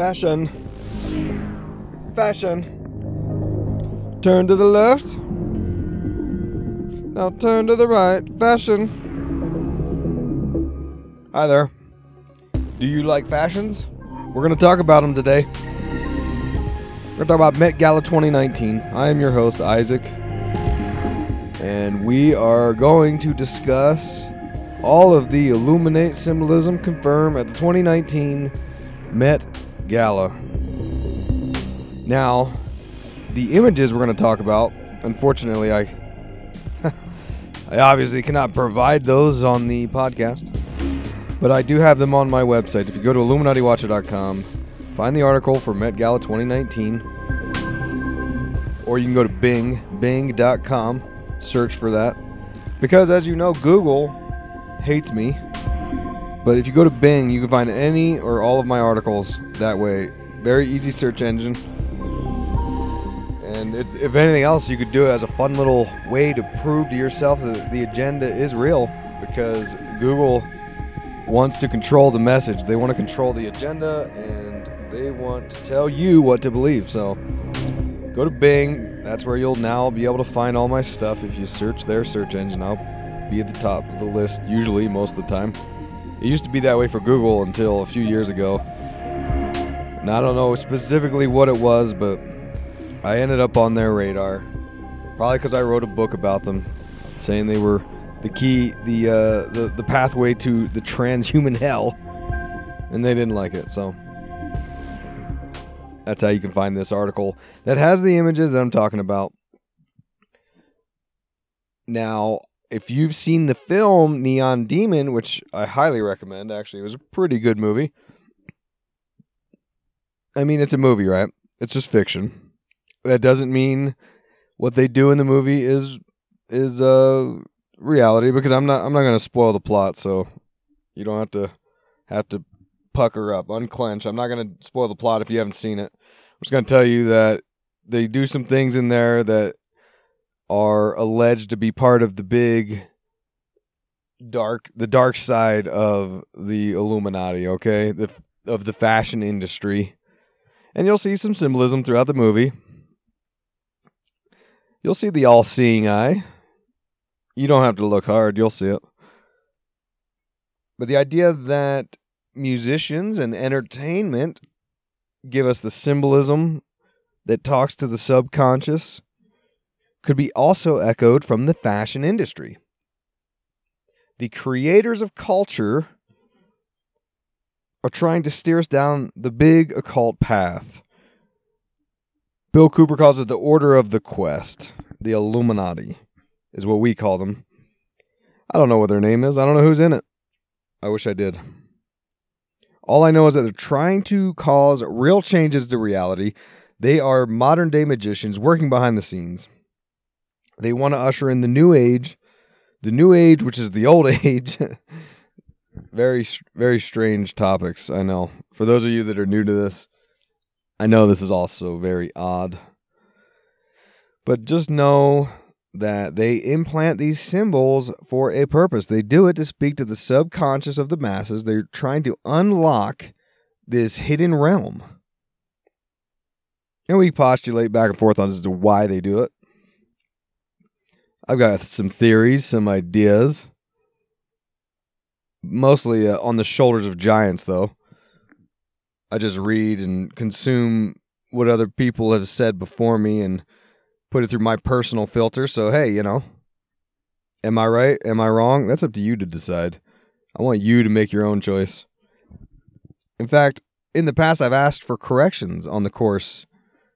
Fashion. Fashion. Turn to the left. Now turn to the right. Fashion. Hi there. Do you like fashions? We're going to talk about them today. We're going to talk about Met Gala 2019. I am your host, Isaac. And we are going to discuss all of the Illuminate symbolism confirmed at the 2019 Met Gala. Now, the images we're going to talk about, unfortunately, I obviously cannot provide those on the podcast, but I do have them on my website. If you go to IlluminatiWatcher.com, find the article for Met Gala 2019, or you can go to bing.com, search for that, because as you know, Google hates me. But if you go to Bing, you can find any or all of my articles that way. Very easy search engine. And if anything else, you could do it as a fun little way to prove to yourself that the agenda is real, because Google wants to control the message. They want to control the agenda, and they want to tell you what to believe. So go to Bing. That's where you'll now be able to find all my stuff. If you search their search engine, I'll be at the top of the list, usually, most of the time. It used to be that way for Google until a few years ago. And I don't know specifically what it was, but I ended up on their radar. Probably because I wrote a book about them, saying they were the key, the pathway to the transhuman hell, and they didn't like it. So that's how you can find this article that has the images that I'm talking about. Now, if you've seen the film Neon Demon, which I highly recommend, actually, it was a pretty good movie. I mean, it's a movie, right? It's just fiction. That doesn't mean what they do in the movie is reality, because I'm not going to spoil the plot, so you don't have to pucker up, unclench. I'm not going to spoil the plot if you haven't seen it. I'm just going to tell you that they do some things in there that are alleged to be part of the big dark side of the Illuminati, okay? Of the fashion industry. And you'll see some symbolism throughout the movie. You'll see the all-seeing eye. You don't have to look hard, you'll see it. But the idea that musicians and entertainment give us the symbolism that talks to the subconscious could be also echoed from the fashion industry. The creators of culture are trying to steer us down the big occult path. Bill Cooper calls it the Order of the Quest. The Illuminati is what we call them. I don't know what their name is. I don't know who's in it. I wish I did. All I know is that they're trying to cause real changes to reality. They are modern day magicians working behind the scenes. They want to usher in the new age, which is the old age. Very, very strange topics, I know. For those of you that are new to this, I know this is also very odd. But just know that they implant these symbols for a purpose. They do it to speak to the subconscious of the masses. They're trying to unlock this hidden realm. And we postulate back and forth on as to why they do it. I've got some theories, some ideas. Mostly on the shoulders of giants, though. I just read and consume what other people have said before me and put it through my personal filter. So, hey, you know, am I right? Am I wrong? That's up to you to decide. I want you to make your own choice. In fact, in the past, I've asked for corrections on the course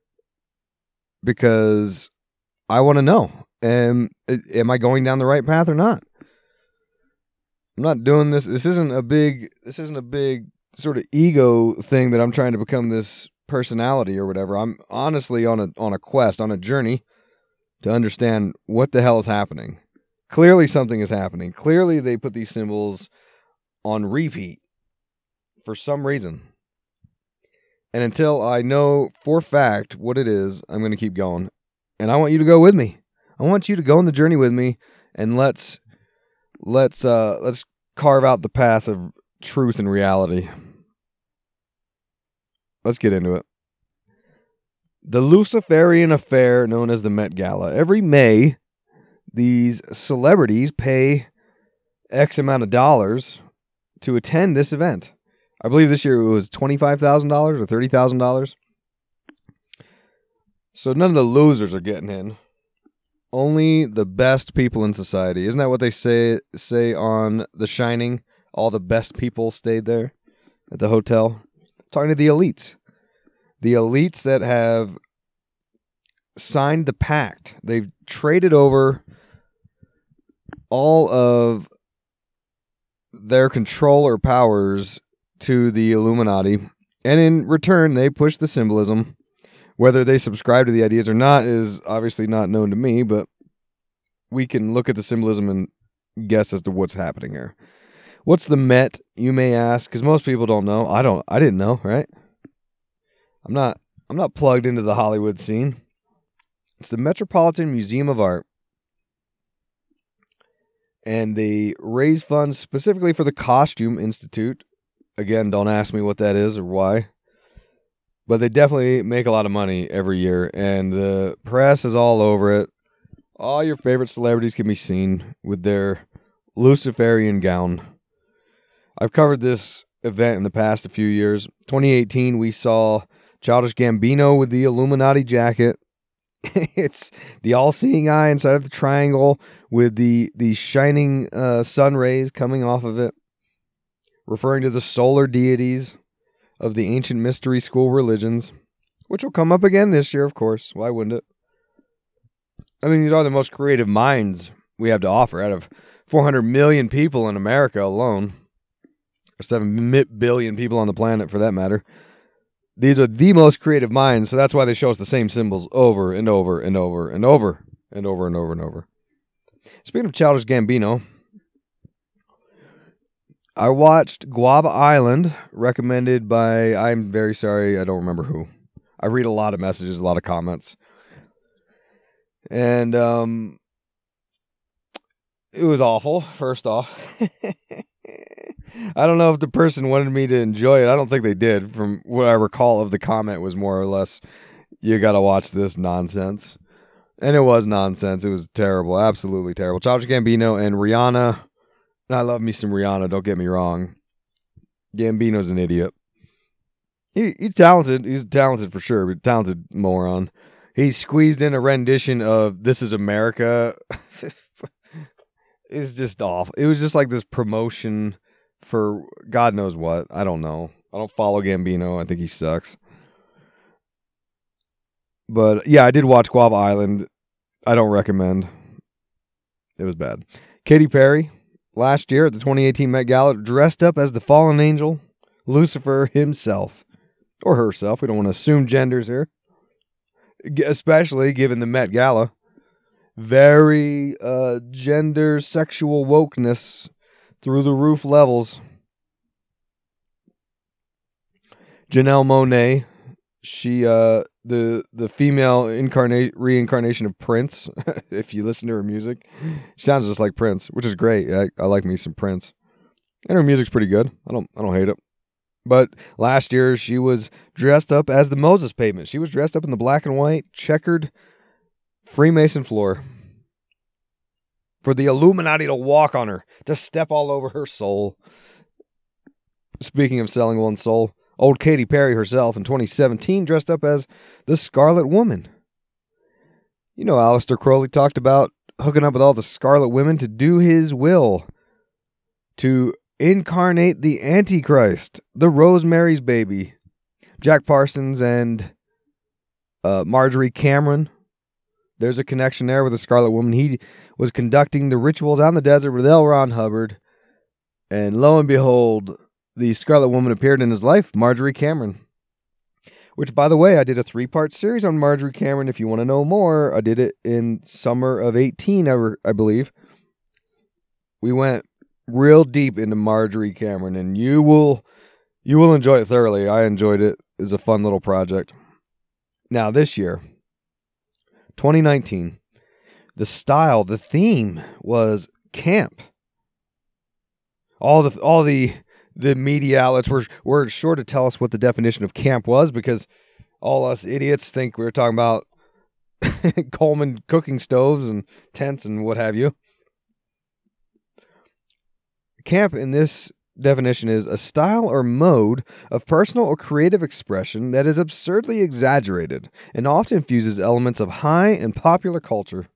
because I want to know. Am I going down the right path or not? I'm not doing this. This isn't a big sort of ego thing that I'm trying to become this personality or whatever. I'm honestly on a quest, on a journey to understand what the hell is happening. Clearly something is happening. Clearly they put these symbols on repeat for some reason. And until I know for fact what it is, I'm going to keep going. And I want you to go with me. I want you to go on the journey with me, and let's carve out the path of truth and reality. let's get into it. The Luciferian affair known as the Met Gala. Every May, these celebrities pay X amount of dollars to attend this event. I believe this year it was $25,000 or $30,000. So none of the losers are getting in. Only the best people in society. Isn't that what they say on The Shining? All the best people stayed there at the hotel. Talking to the elites. The elites that have signed the pact. They've traded over all of their control or powers to the Illuminati. And in return, they push the symbolism. Whether they subscribe to the ideas or not is obviously not known to me, but we can look at the symbolism and guess as to what's happening here. What's the Met, you may ask, because most people don't know. I didn't know, right? I'm not plugged into the Hollywood scene. It's the Metropolitan Museum of Art. And they raise funds specifically for the Costume Institute. Again, don't ask me what that is or why. But they definitely make a lot of money every year, and the press is all over it. All your favorite celebrities can be seen with their Luciferian gown. I've covered this event in the past a few years. 2018, we saw Childish Gambino with the Illuminati jacket. It's the all-seeing eye inside of the triangle with the shining sun rays coming off of it, referring to the solar deities of the ancient mystery school religions, which will come up again this year, of course. Why wouldn't it? I mean, these are the most creative minds we have to offer out of 400 million people in America alone, or 7 billion people on the planet for that matter. These are the most creative minds, so that's why they show us the same symbols over and over and over and over and over and over and over. Speaking of Childish Gambino, I watched Guava Island, recommended by, I'm very sorry, I don't remember who. I read a lot of messages, a lot of comments. And it was awful, first off. I don't know if the person wanted me to enjoy it. I don't think they did. From what I recall of the comment was more or less, you got to watch this nonsense. And it was nonsense. It was terrible, absolutely terrible. Childish Gambino and Rihanna. I love me some Rihanna, don't get me wrong. Gambino's an idiot. He's talented. He's talented for sure, but talented moron. He squeezed in a rendition of This Is America. It's just awful. It was just like this promotion for God knows what. I don't know. I don't follow Gambino. I think he sucks. But yeah, I did watch Guava Island. I don't recommend. It was bad. Katy Perry. Last year at the 2018 Met Gala, dressed up as the fallen angel, Lucifer himself. Or herself. We don't want to assume genders here. Especially given the Met Gala. Very gender, sexual wokeness through the roof levels. Janelle Monáe. She, the female reincarnation of Prince. If you listen to her music, she sounds just like Prince, which is great. I like me some Prince, and her music's pretty good. I don't hate it. But last year she was dressed up as the Moses Pavement. She was dressed up in the black and white checkered Freemason floor for the Illuminati to walk on her, to step all over her soul. Speaking of selling one's soul. Old Katy Perry herself in 2017 dressed up as the Scarlet Woman. You know, Aleister Crowley talked about hooking up with all the Scarlet Women to do his will, to incarnate the Antichrist, the Rosemary's Baby. Jack Parsons and Marjorie Cameron. There's a connection there with the Scarlet Woman. He was conducting the rituals out in the desert with L. Ron Hubbard. And lo and behold, the Scarlet Woman appeared in his life, Marjorie Cameron. Which, by the way, I did a 3-part series on Marjorie Cameron. If you want to know more, I did it in summer of 18, I believe. We went real deep into Marjorie Cameron, and you will enjoy it thoroughly. I enjoyed it. It was a fun little project. Now, this year, 2019, the theme was camp. All the the media outlets were sure to tell us what the definition of camp was, because all us idiots think we were talking about Coleman cooking stoves and tents and what have you. Camp in this definition is a style or mode of personal or creative expression that is absurdly exaggerated and often fuses elements of high and popular culture.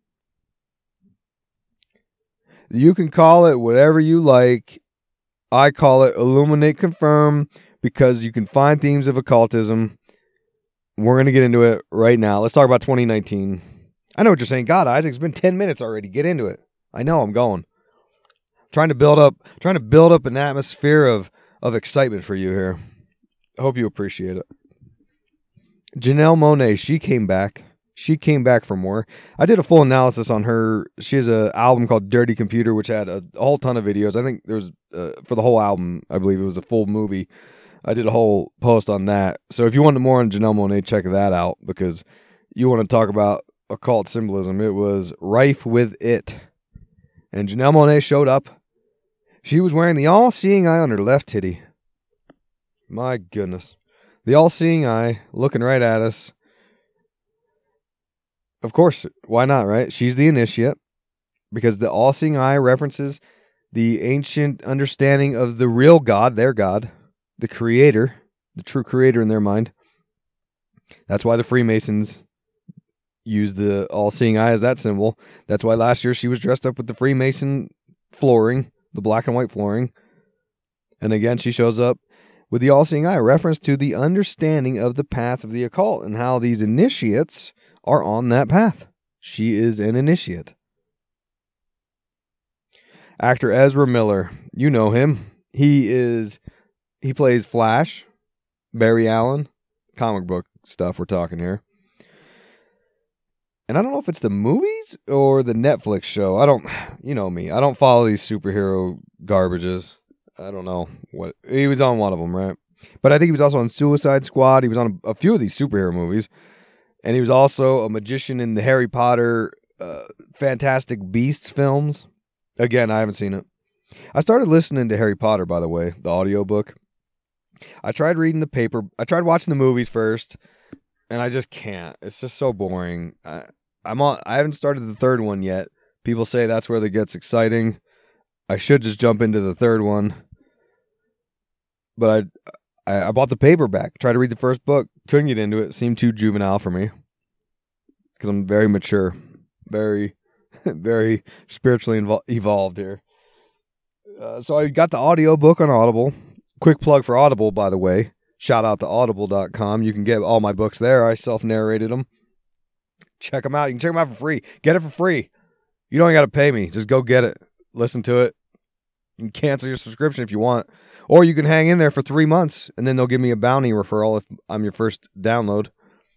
You can call it whatever you like. I call it Illuminate Confirm, because you can find themes of occultism. We're going to get into it right now. Let's talk about 2019. I know what you're saying. God, Isaac, it's been 10 minutes already. Get into it. I know, I'm going. Trying to build up an atmosphere of excitement for you here. I hope you appreciate it. Janelle Monáe, she came back. She came back for more. I did a full analysis on her. She has an album called Dirty Computer, which had a whole ton of videos. I think there was, for the whole album, I believe it was a full movie. I did a whole post on that. So if you want more on Janelle Monáe, check that out, because you want to talk about occult symbolism. It was rife with it. And Janelle Monáe showed up. She was wearing the all-seeing eye on her left titty. My goodness. The all-seeing eye looking right at us. Of course, why not, right? She's the initiate, because the all-seeing eye references the ancient understanding of the real God, their God, the creator, the true creator in their mind. That's why the Freemasons use the all-seeing eye as that symbol. That's why last year she was dressed up with the Freemason flooring, the black and white flooring. And again, she shows up with the all-seeing eye, a reference to the understanding of the path of the occult and how these initiates are on that path. She is an initiate. Actor Ezra Miller, you know him. He plays Flash, Barry Allen, comic book stuff we're talking here. And I don't know if it's the movies or the Netflix show. You know me. I don't follow these superhero garbages. I don't know what. He was on one of them, right? But I think he was also on Suicide Squad. He was on a few of these superhero movies. And he was also a magician in the Harry Potter Fantastic Beasts films. Again, I haven't seen it. I started listening to Harry Potter, by the way, the audiobook. I tried reading the paper. I tried watching the movies first, and I just can't. It's just so boring. I haven't started the third one yet. People say that's where it gets exciting. I should just jump into the third one. But I bought the paperback. Tried to read the first book. Couldn't get into it. It seemed too juvenile for me. Because I'm very mature. Very, very spiritually evolved here. So I got the audiobook on Audible. Quick plug for Audible, by the way. Shout out to audible.com. You can get all my books there. I self-narrated them. Check them out. You can check them out for free. Get it for free. You don't got to pay me. Just go get it. Listen to it. You can cancel your subscription if you want. Or you can hang in there for 3 months, and then they'll give me a bounty referral if I'm your first download.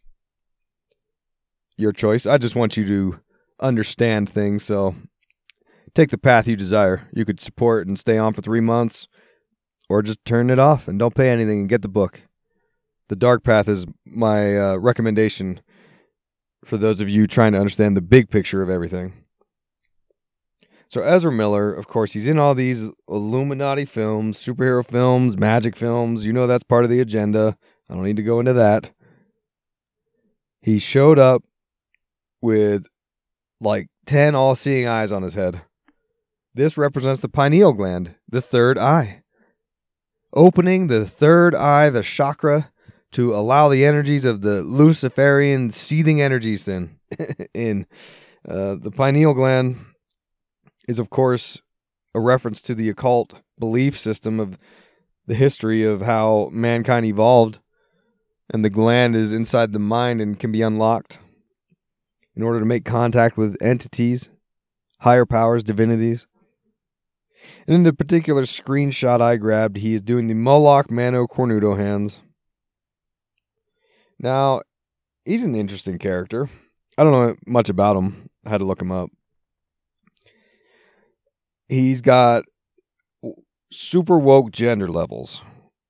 Your choice. I just want you to understand things, so take the path you desire. You could support and stay on for 3 months, or just turn it off and don't pay anything and get the book. The Dark Path is my recommendation for those of you trying to understand the big picture of everything. So Ezra Miller, of course, he's in all these Illuminati films, superhero films, magic films. You know that's part of the agenda. I don't need to go into that. He showed up with like 10 all-seeing eyes on his head. This represents the pineal gland, the third eye. Opening the third eye, the chakra, to allow the energies of the Luciferian seething energies in. The pineal gland is, of course, a reference to the occult belief system of the history of how mankind evolved, and the gland is inside the mind and can be unlocked in order to make contact with entities, higher powers, divinities. And in the particular screenshot I grabbed, he is doing the Moloch Mano Cornuto hands. Now, he's an interesting character. I don't know much about him. I had to look him up. He's got super woke gender levels.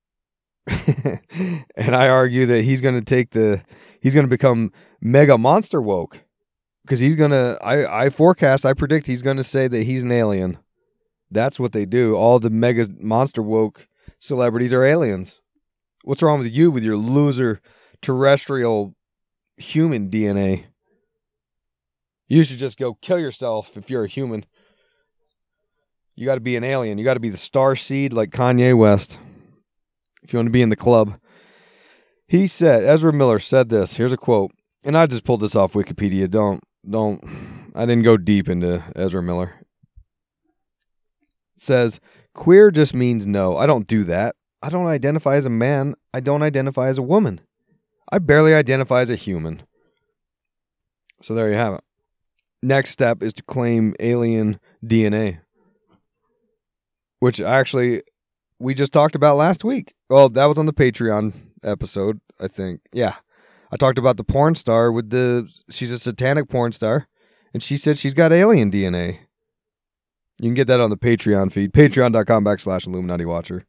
And I argue that he's going to become mega monster woke. Because I predict he's going to say that he's an alien. That's what they do. All the mega monster woke celebrities are aliens. What's wrong with you with your loser terrestrial human DNA? You should just go kill yourself if you're a human. You got to be an alien. You got to be the star seed like Kanye West if you want to be in the club. He said, Ezra Miller said this. Here's a quote. And I just pulled this off Wikipedia. I didn't go deep into Ezra Miller. It says, queer just means no. I don't do that. I don't identify as a man. I don't identify as a woman. I barely identify as a human. So there you have it. Next step is to claim alien DNA, which actually we just talked about last week. Well, that was on the Patreon episode, I think. Yeah. I talked about the porn star she's a satanic porn star, and she said she's got alien DNA. You can get that on the Patreon feed, patreon.com/Illuminati Watcher.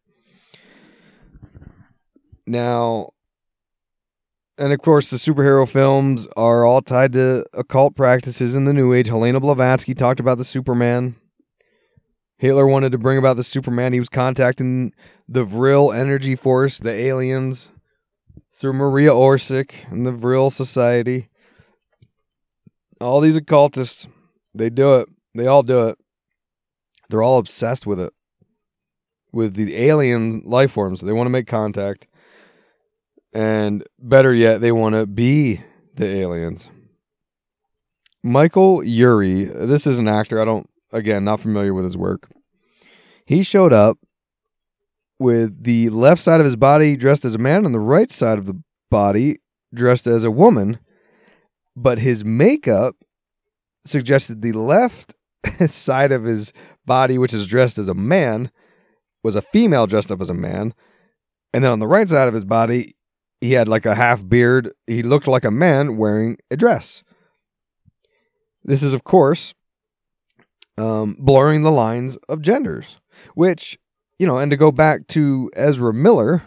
Now, and of course, the superhero films are all tied to occult practices in the New Age. Helena Blavatsky talked about the Superman. Hitler wanted to bring about the Superman. He was contacting the Vril energy force, the aliens, through Maria Orsic and the Vril Society. All these occultists, they do it. They all do it. They're all obsessed with it. With the alien life forms. They want to make contact. And better yet, they want to be the aliens. Michael Urie, this is an actor. Not familiar with his work. He showed up with the left side of his body dressed as a man and the right side of the body dressed as a woman. But his makeup suggested the left side of his body, which is dressed as a man, was a female dressed up as a man. And then on the right side of his body, he had like a half beard. He looked like a man wearing a dress. This is, of course, blurring the lines of genders, which, and to go back to Ezra Miller,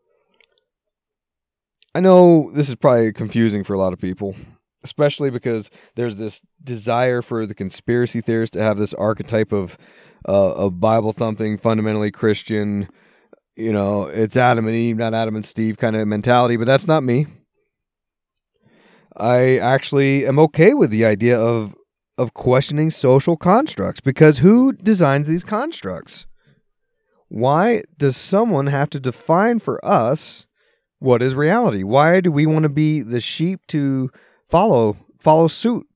I know this is probably confusing for a lot of people, especially because there's this desire for the conspiracy theorists to have this archetype of Bible-thumping, fundamentally Christian, it's Adam and Eve, not Adam and Steve kind of mentality, but that's not me. I actually am okay with the idea of questioning social constructs, because who designs these constructs? Why does someone have to define for us what is reality? Why do we want to be the sheep to follow suit?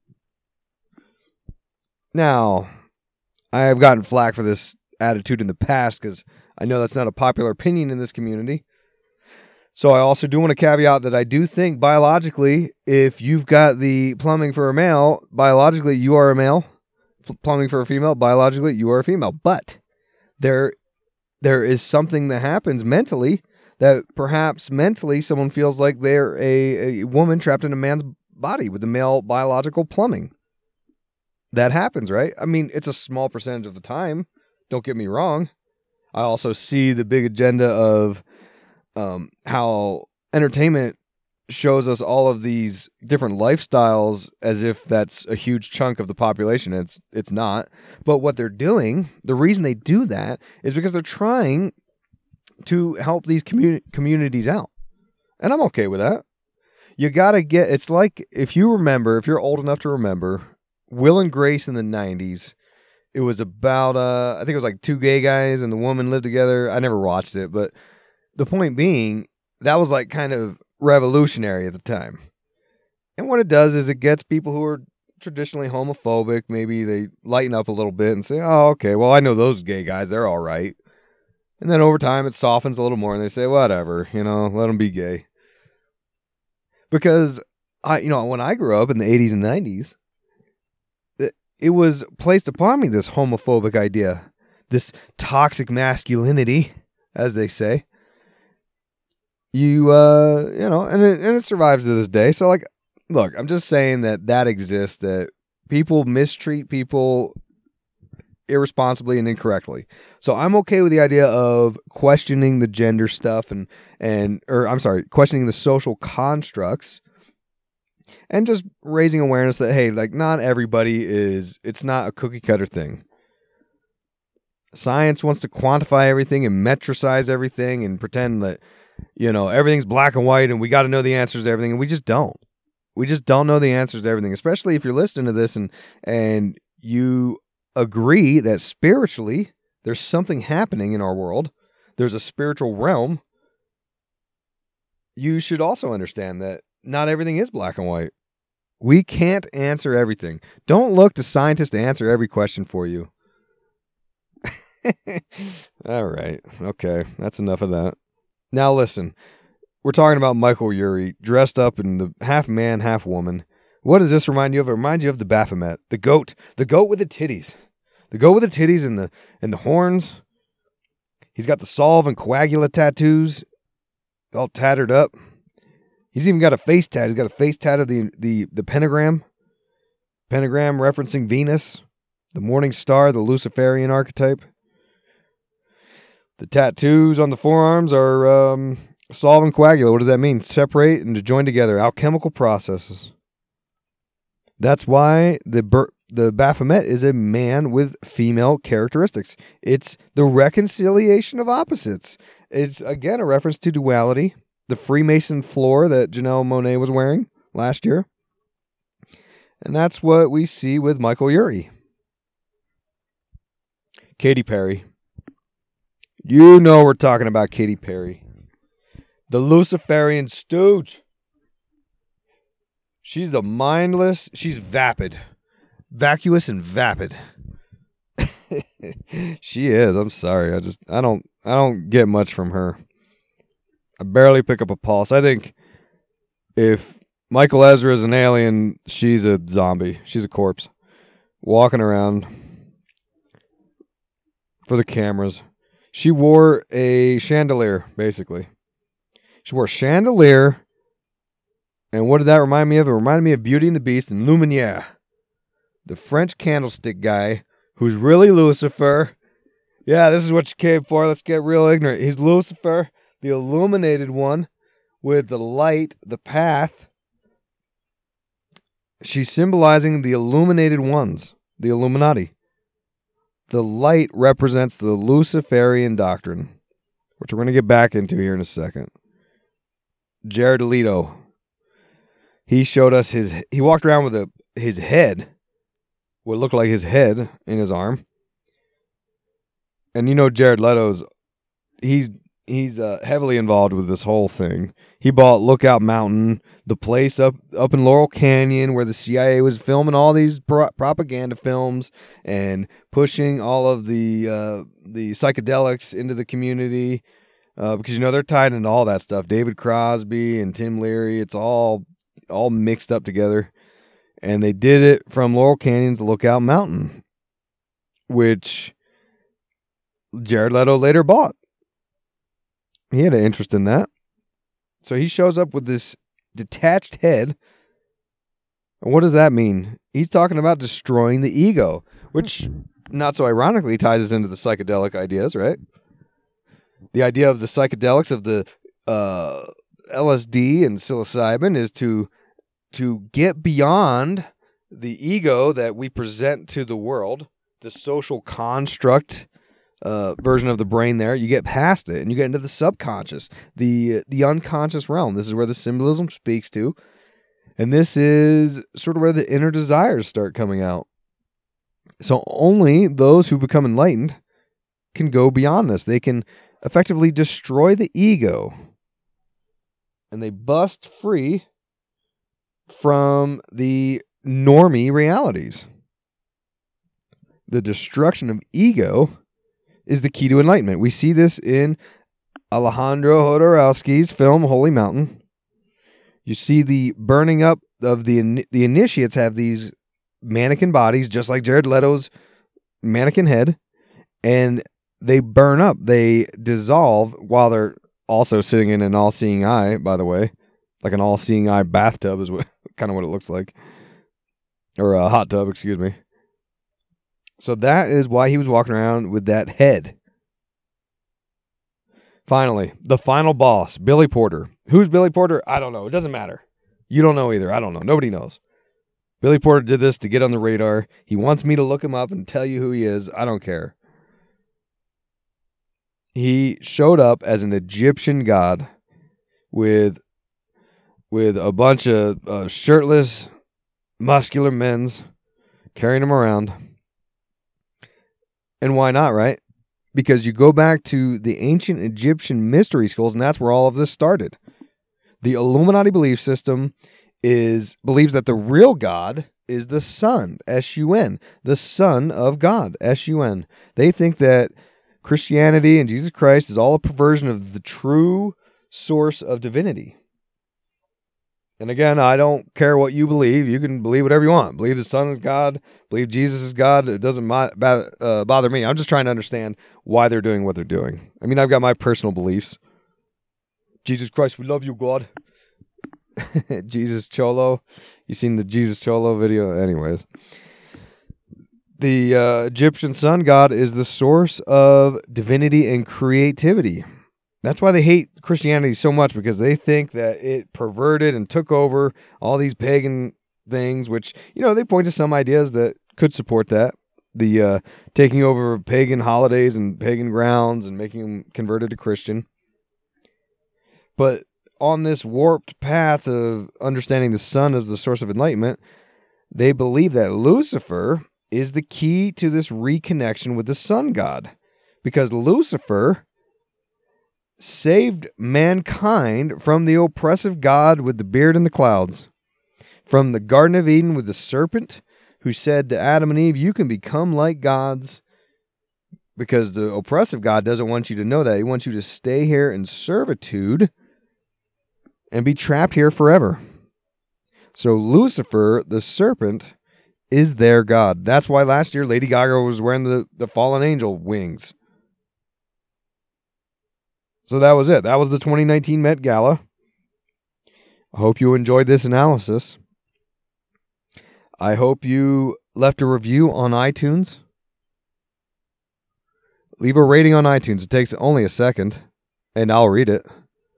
Now, I have gotten flack for this attitude in the past because I know that's not a popular opinion in this community. So I also do want to caveat that I do think biologically, if you've got the plumbing for a male, biologically you are a male. Plumbing for a female, biologically you are a female. But there is something that happens mentally that perhaps mentally someone feels like they're a woman trapped in a man's body with the male biological plumbing. That happens, right? I mean, it's a small percentage of the time. Don't get me wrong. I also see the big agenda of how entertainment shows us all of these different lifestyles as if that's a huge chunk of the population. It's not. But what they're doing, the reason they do that is because they're trying to help these communities out. And I'm okay with that. You got to it's like, if you're old enough to remember, Will and Grace in the 90s, it was about, I think it was like two gay guys and the woman lived together. I never watched it, but the point being, that was like kind of revolutionary at the time. And what it does is it gets people who are traditionally homophobic, maybe they lighten up a little bit and say, oh, okay, well, I know those gay guys, they're all right. And then over time, it softens a little more and they say, whatever, let them be gay. Because, when I grew up in the 80s and 90s, it was placed upon me, this homophobic idea, this toxic masculinity, as they say. And it survives to this day. So, like, look, I'm just saying that exists, that people mistreat people irresponsibly and incorrectly. So I'm okay with the idea of questioning the gender stuff questioning the social constructs and just raising awareness that, hey, like, not everybody it's not a cookie cutter thing. Science wants to quantify everything and metricize everything and pretend that, everything's black and white and we got to know the answers to everything. And we just don't. We just don't know the answers to everything, especially if you're listening to this and you agree that spiritually there's something happening in our world. There's a spiritual realm. You should also understand that not everything is black and white. We can't answer everything. Don't look to scientists to answer every question for you. All right. Okay. That's enough of that. Now listen. We're talking about Michael Urie dressed up in the half man, half woman. What does this remind you of? It reminds you of the Baphomet, the goat with the titties. The goat with the titties and the horns. He's got the Solve and Coagula tattoos all tattered up. He's even got a face tat. He's got a face tat of the pentagram. Pentagram referencing Venus, the morning star, the Luciferian archetype. The tattoos on the forearms are Solve and Coagula. What does that mean? Separate and to join together. Alchemical processes. That's why the Baphomet is a man with female characteristics. It's the reconciliation of opposites. It's, again, a reference to duality. The Freemason floor that Janelle Monáe was wearing last year. And that's what we see with Michael Urie. Katy Perry. You know we're talking about Katy Perry. The Luciferian stooge. She's she's vapid. Vacuous and vapid. She is. I'm sorry. I don't get much from her. I barely pick up a pulse. I think if Michael Ezra is an alien, she's a zombie. She's a corpse. Walking around for the cameras. She wore a chandelier, basically. She wore a chandelier. And what did that remind me of? It reminded me of Beauty and the Beast and Lumiere. The French candlestick guy who's really Lucifer. Yeah, this is what you came for. Let's get real ignorant. He's Lucifer, the illuminated one with the light, the path. She's symbolizing the illuminated ones, the Illuminati. The light represents the Luciferian doctrine, which we're going to get back into here in a second. Jared Leto. He showed us he walked around with his head, what looked like his head in his arm. And Jared Leto's, he's heavily involved with this whole thing. He bought Lookout Mountain, the place up in Laurel Canyon where the CIA was filming all these propaganda films and pushing all of the psychedelics into the community because they're tied into all that stuff. David Crosby and Tim Leary, it's all mixed up together. And they did it from Laurel Canyon to Lookout Mountain, which Jared Leto later bought. He had an interest in that. So he shows up with this detached head. And what does that mean? He's talking about destroying the ego, which not so ironically ties us into the psychedelic ideas, right? The idea of the psychedelics of the LSD and psilocybin is to get beyond the ego that we present to the world, the social construct version of the brain there. You get past it and you get into the subconscious, the unconscious realm. This is where the symbolism speaks to. And this is sort of where the inner desires start coming out. So only those who become enlightened can go beyond this. They can effectively destroy the ego. And they bust free from the normie realities. The destruction of ego is the key to enlightenment. We see this in Alejandro Jodorowsky's film Holy Mountain. You see the burning up of the initiates have these mannequin bodies, just like Jared Leto's mannequin head, and they burn up. They dissolve while they're also sitting in an all-seeing eye, by the way. Like an all-seeing eye bathtub is kind of what it looks like. Or a hot tub, excuse me. So that is why he was walking around with that head. Finally, the final boss, Billy Porter. Who's Billy Porter? I don't know. It doesn't matter. You don't know either. I don't know. Nobody knows. Billy Porter did this to get on the radar. He wants me to look him up and tell you who he is. I don't care. He showed up as an Egyptian god with a bunch of shirtless, muscular men's carrying him around. And why not, right? Because you go back to the ancient Egyptian mystery schools, and that's where all of this started. The Illuminati belief system believes that the real God is the Son, S-U-N, the Son of God, S-U-N. They think that Christianity and Jesus Christ is all a perversion of the true source of divinity. And again, I don't care what you believe. You can believe whatever you want. Believe the Son is God. Believe Jesus is God. It doesn't bother me. I'm just trying to understand why they're doing what they're doing. I mean, I've got my personal beliefs. Jesus Christ, we love you, God. Jesus Cholo. You seen the Jesus Cholo video? Anyways. The Egyptian sun god is the source of divinity and creativity. That's why they hate Christianity so much, because they think that it perverted and took over all these pagan things, which, they point to some ideas that could support that. The taking over of pagan holidays and pagan grounds and making them converted to Christian. But on this warped path of understanding the sun as the source of enlightenment, they believe that Lucifer is the key to this reconnection with the sun god, because Lucifer saved mankind from the oppressive god with the beard and the clouds, from the Garden of Eden with the serpent who said to Adam and Eve, you can become like gods, because the oppressive god doesn't want you to know that. He wants you to stay here in servitude and be trapped here forever. So Lucifer, the serpent, is their god. That's why last year Lady Gaga was wearing the fallen angel wings. So that was it. That was the 2019 Met Gala. I hope you enjoyed this analysis. I hope you left a review on iTunes. Leave a rating on iTunes. It takes only a second, and I'll read it.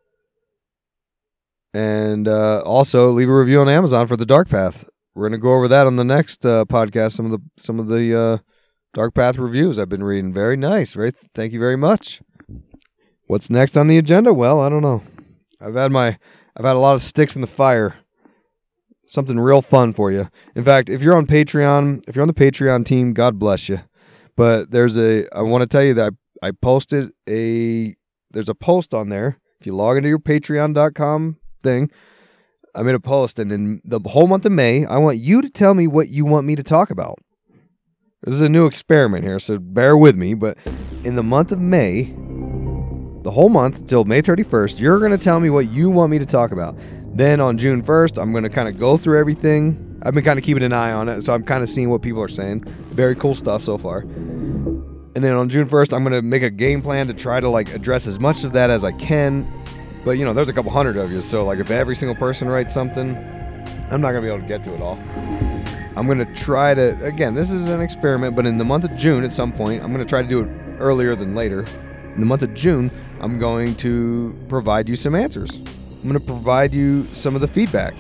And also leave a review on Amazon for The Dark Path. We're going to go over that on the next podcast. Some of the Dark Path reviews I've been reading. Very nice. Thank you very much. What's next on the agenda? Well, I don't know. I've had a lot of sticks in the fire. Something real fun for you. In fact, if you're on Patreon, if you're on the Patreon team, God bless you. But I want to tell you that I posted there's a post on there. If you log into your patreon.com thing, I made a post, and in the whole month of May, I want you to tell me what you want me to talk about. This is a new experiment here, so bear with me. But in the month of May, the whole month until May 31st, you're going to tell me what you want me to talk about. Then on June 1st, I'm going to kind of go through everything. I've been kind of keeping an eye on it, so I'm kind of seeing what people are saying. Very cool stuff so far. And then on June 1st, I'm going to make a game plan to try to address as much of that as I can. But, there's a couple hundred of you, so if every single person writes something, I'm not going to be able to get to it all. I'm going to try to, again, this is an experiment, but in the month of June at some point, I'm going to try to do it earlier than later. In the month of June, I'm going to provide you some answers. I'm going to provide you some of the feedback.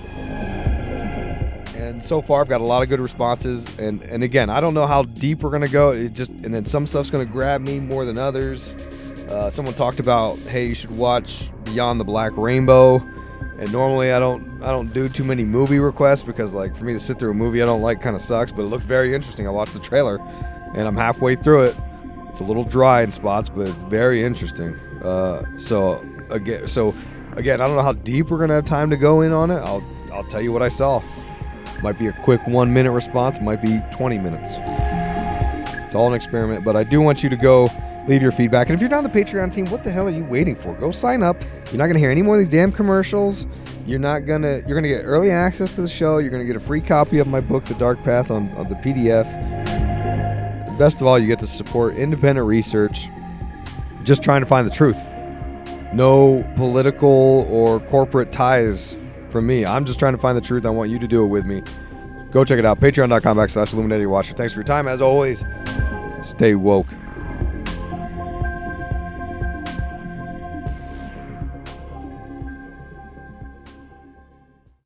And so far, I've got a lot of good responses. And again, I don't know how deep we're going to go. And then some stuff's going to grab me more than others. Someone talked about, hey, you should watch Beyond the Black Rainbow. And normally I don't do too many movie requests, because for me to sit through a movie I don't like kind of sucks, but it looked very interesting. I watched the trailer and I'm halfway through it. It's a little dry in spots, but it's very interesting. So again, I don't know how deep we're going to have time to go in on it. I'll tell you what I saw. Might be a quick 1 minute response, might be 20 minutes. It's all an experiment, but I do want you to go leave your feedback. And if you're not on the Patreon team, what the hell are you waiting for? Go sign up. You're not going to hear any more of these damn commercials. You're going to get early access to the show. You're going to get a free copy of my book, The Dark Path, on the PDF. Best of all, you get to support independent research, just trying to find the truth. No political or corporate ties from me. I'm just trying to find the truth. I want you to do it with me. Go check it out. Patreon.com/Illuminati Watcher. Thanks for your time. As always, stay woke.